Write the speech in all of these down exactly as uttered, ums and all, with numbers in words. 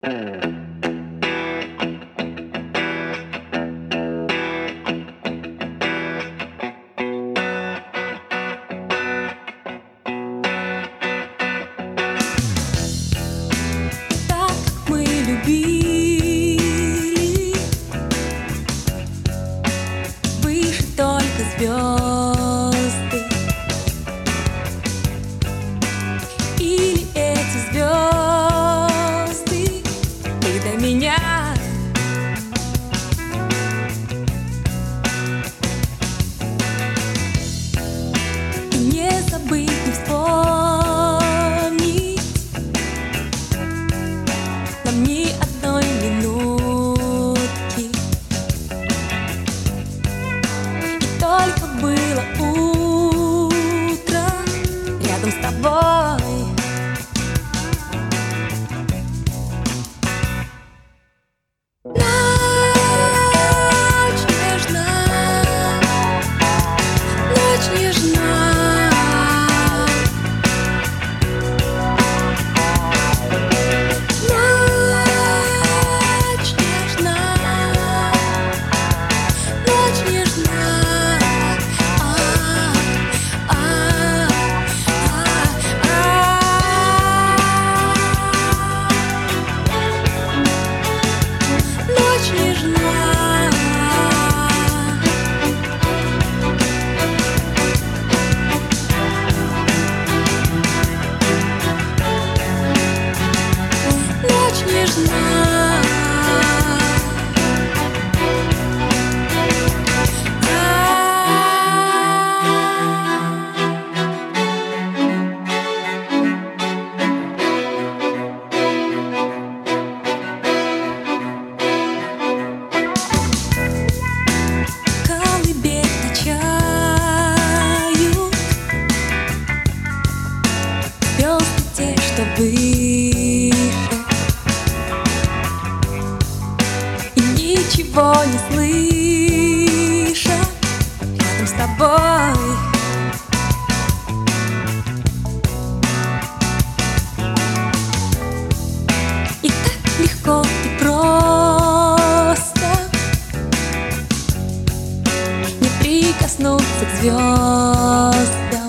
Так мы любили, выше только звезды. Или эти звезды ты до меня. И не забыть, не вспомнить нам ни одной минутки. И только было утро рядом с тобой. Ночь нежна, ночь нежна. Ночь нежна, ночь нежна. А, а, а, Ночь нежна. Ночь нежна. Колыбель качают звезды те, что выше, и ничего не слышат рядом с тобой. И так легко и просто не прикоснуться к звездам.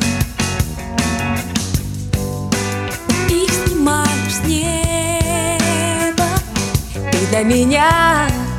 Их снимаешь с неба ты для меня.